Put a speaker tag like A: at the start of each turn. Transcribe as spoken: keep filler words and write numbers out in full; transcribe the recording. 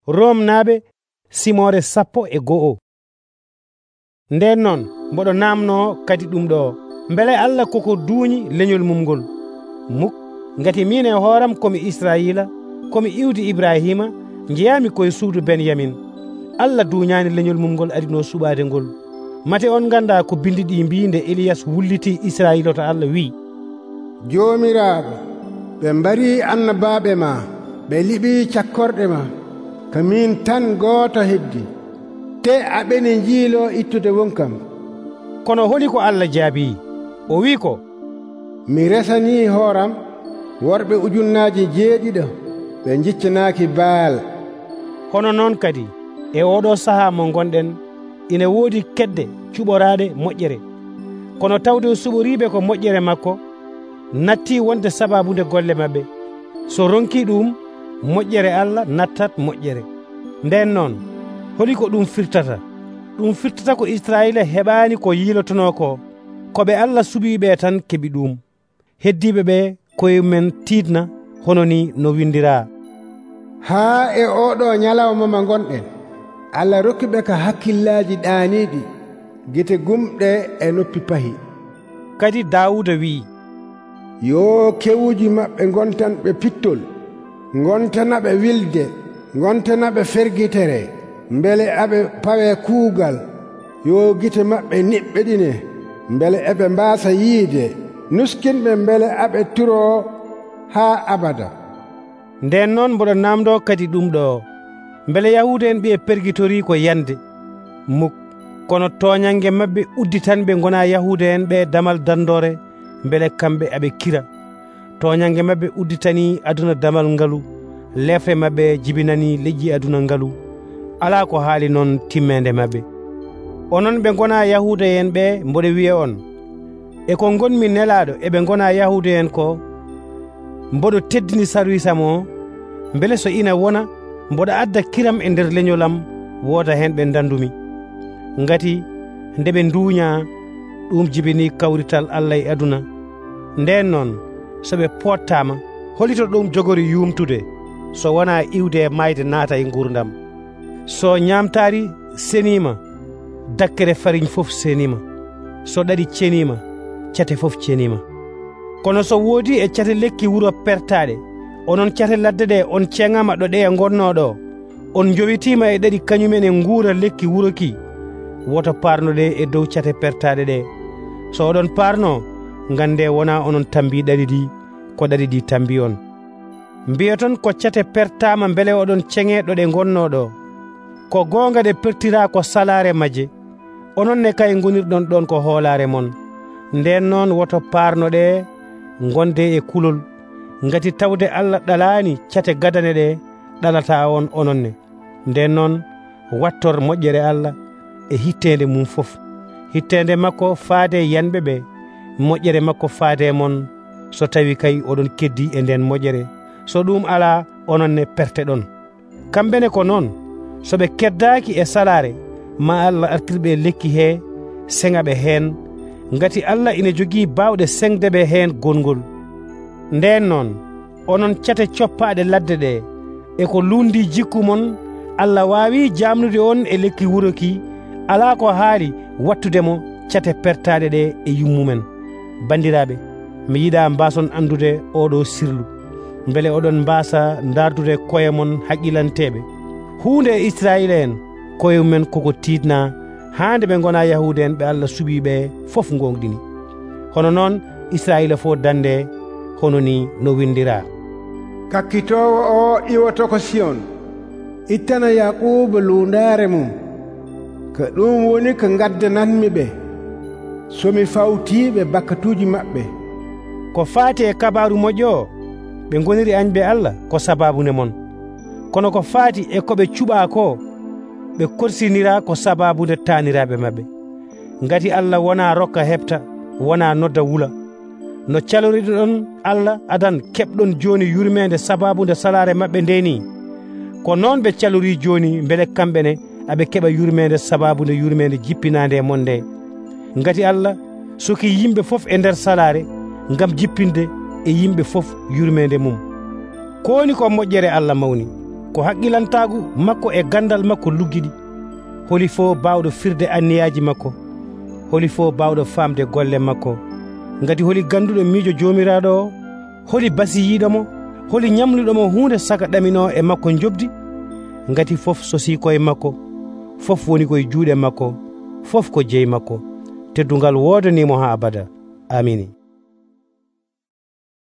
A: Rom naaɓe simore sappo e go'o. Nden noon mboɗo namno kadi ɗum ɗo mbele Allah koko duuñi leñol mum ngol muk ngati min e hooram komi Israila komi iwdi Ibrahima jeyami koye suudu Benyamin. Allah duuñani leñol mum ngol adino suɓade ngol. Mate on ganda ko bindi ɗi mbi nde Elias wulliti Israila to Allah wi:
B: Jomiraɗo, ɓe mbari annabaɓe ma, ɓe liɓi cakkorɗe ma, ka min tan goto heddi, te aɓeni jiilo ittude wonkam.
A: Kono holi ko Allah jaabi? O wi ko:
B: mi resani hooram worɓe ujunnaji jeeɗiɗo ɓe jiccanaaki Baal.
A: Hono noon kadi e oɗo saha mo gonɗen ina woodi kedde cuɓoraɗe moƴƴere, kono tawde suɓoriɓe ko moƴƴere makko natti wonde sababude golle mabɓe. So ronki ɗum moƴƴere Allah nattat moƴƴere. Nden noon holi ko ɗum firtata? Ɗum firtata ko Israila heɓani ko yilotono ko koɓe Allah suɓiɓe tan keeɓi ɗum. Heddiɓe ɓe koye men tiidna hono ni no windira:
B: haa e oɗo ñalawma ma gonɗen, Allah rokkiɓe ka hakkillaji ɗaaniɗi, gite gumɗe e noppi pahi.
A: Kadi Dawuda wi:
B: yo kewuji maɓɓe gontanɓe pittol, gontanaɓe wilde, gontanaɓe fergitere, mbele aɓe pawe kuugal. Yo gite maɓɓe niɓɓe ɗine, mbele eɓe mbasa yiide, nuskinɓe mbele aɓe turo haa abada.
A: Nden noon mboɗo namdo kadi ɗum ɗo mbele Yahuda en ɓiye pergitori ko yande muk, kono toñange mabɓe udditanɓe gona Yahuda en ɓe damal dandore, mbele kamɓe aɓe kira. Toñange mabɓe udditani aduna damal ngalu, lefre mabɓe jibinani leƴƴi aduna ngalu. Ala ko haali noon timmede mabɓe. Onon ɓe gona Yahuda en ɓe mboɗo wiya on, e ko gonmi nelaɗo eɓe gona Yahuda en ko, mboɗo teddini sarwisa mo, mbele so ina wona mboɗo adda kiram e nder leñolam wooda hen ɓe dandumi. Ngati nde ɓe duuña ɗum jibini kawrital Allah e aduna. Nden noon so ɓe pottama holito ɗum jogori yumtude so wona iwde e mayde naata e gurdam. So ñamtari senima, dakkere fariñ fof senima. So ɗaɗi cenima, cate fof cenima. Kono so woodi e cate lekki wuro pertaɗe, onon cate ladde ɗe on ceŋama ɗo ɗe gonnoɗo, on jowitima e ɗaɗi kañumen e nguura lekki wuro ki, woto parnoɗe e dow cate pertaɗe ɗe. So oɗon parno, gande wona onon tambi ɗaɗi ɗi, ko ɗaɗi ɗi tambi on. Mbiyaton ko cate pertama mbele oɗon ceŋe ɗo ɗe gonnoɗo. Ko gonga ɗe pertira ko salare majje, onon ne kay gonirɗon ɗon ko hoolare mon. Nden noon woto parnoɗe gonde e kulol, ngati tawde Allah ɗalani cate gadane ɗe ɗalata on ononne. Nden noon wattor moƴƴere Allah e hittende mum fof, hittende makko faade yanɓe ɓe, moƴƴere makko faade mon, so tawi kay oɗon keddi e nden moƴƴere. So ɗum ala, ononne perte ɗon. Kamɓene ko noon, so ɓe keddaki e salare, ma Allah artirɓe lekki he seŋaɓe hen, ngati Allah ina jogii bawɗe seŋde ɓe hen gongol. Nden noon onon cate coppaɗe ladde ɗe e ko lundi jikku mon, Allah wawi jamnude on e lekki wuro ki, ala ko haali wattudemo cate pertaɗe ɗe e yummumen. Bandiraɓe, mi yiɗa mbason andude oɗo sirlu, beele oɗon mbasa dardude koye mon haqqilanteɓe. Hunde Israila en koye men koko tiidna, hande ɓe gona Yahuda en ɓe Allah suɓiɓe fof gonɗini. Hono noon Israila fo dande hono ni no windira:
B: kakkitowo o iwoto ko Siyon, ittana Yaquba lundare mum, ko ɗum woni ko gaddananmi ɓe somi fawtiɓe bakkatuji maɓɓe.
A: Ko faati e kabaru moƴƴo ɓe goniri añɓe Allah ko sababune mon, kono ko faati e koɓe cuɓa ko ɓe korsinira ko sababude taniraɓe mabɓe. Ngati Allah wona rokka heɓta, wona nodda wula. No caloriɗon Allah adan keɓɗon joni yurmede sababude salare mabɓe ndeni, ko noon ɓe calori joni beele kamɓene aɓe keɓa yurmede sababude yurmede jippinade e mon nde. Ngati Allah soki yimɓe fof e nder salare ngam jippinde e yimɓe fof yurmede mum. Koni ko moƴƴere Allah mawni, ko haqqilantagu makko e gandal makko luggidi. Holi fo bawɗo firde anniyaji makko, holi fo bawɗo famde golle makko. Ngati holi ganduɗo miijo jomiraɗo o, holi basiyiɗomo, holi ñamluɗomo hunde saka ɗamino e makko jobdi. Ngati fof sosi koye makko, fof woni koye juuɗe makko, fof ko jeyi makko. Teddungal wodanimo ha abada. Amini.